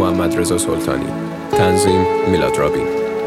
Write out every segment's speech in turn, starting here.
محمد رضا سلطانی. تنظیم میلاد رابین.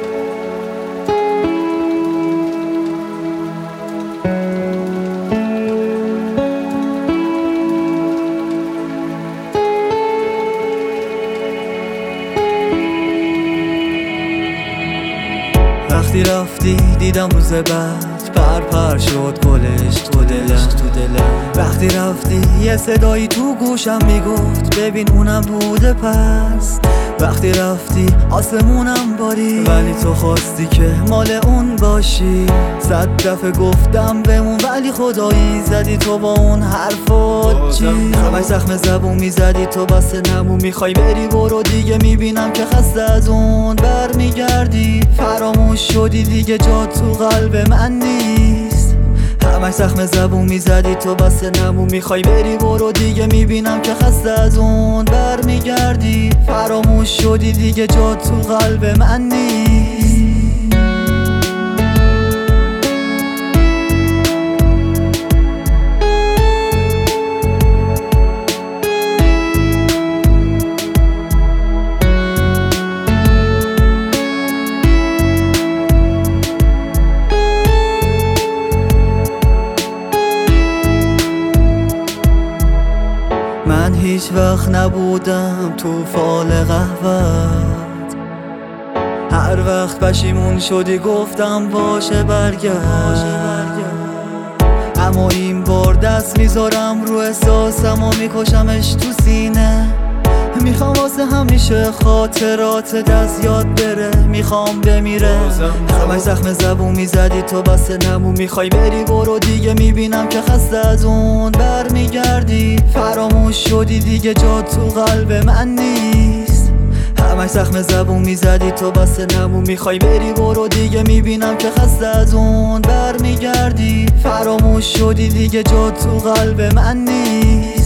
وقتی رفتی دیدم روز بعد پر شد گلش تو دلم. وقتی رفتی یه صدایی تو گوشم میگفت ببین اونم بوده پس. وقتی رفتی آسمونم باری ولی تو خواستی که مال اون باشی. 100 دفعه گفتم بمون ولی خدایی زدی تو با اون حرفات چی. همش زخم زبون میزدی تو بس نمون. میخوای بری برو دیگه میبینم که خسته از اون برمیگردی. فراموش شدی دیگه جا تو قلب من نیست. همش زخم زبون میزدی تو بس نمون. میخوای بری برو دیگه میبینم که خسته از اون برمیگردی. فراموش شدی دیگه جا تو قلب من نیست. من هیچ وقت نبودم تو فال قهوت. هر وقت پشیمون شدی گفتم باشه برگرد. اما این بار دست میذارم رو احساسم و میکشمش تو سینه. میخوام واسه همیشه خاطرات دست یاد بره. میخوام بمیره. همش زخم زبون میزدی تو بس نمون. میخوای بری برو دیگه میبینم که خسته از اون برمیگردی. فراموش شدی دیگه جا تو قلب من نیست. همش زخم زبون میزدی تو بس نمون. میخوای بری برو دیگه میبینم که خسته از اون برمیگردی. فراموش شدی دیگه جا تو قلب من نیست.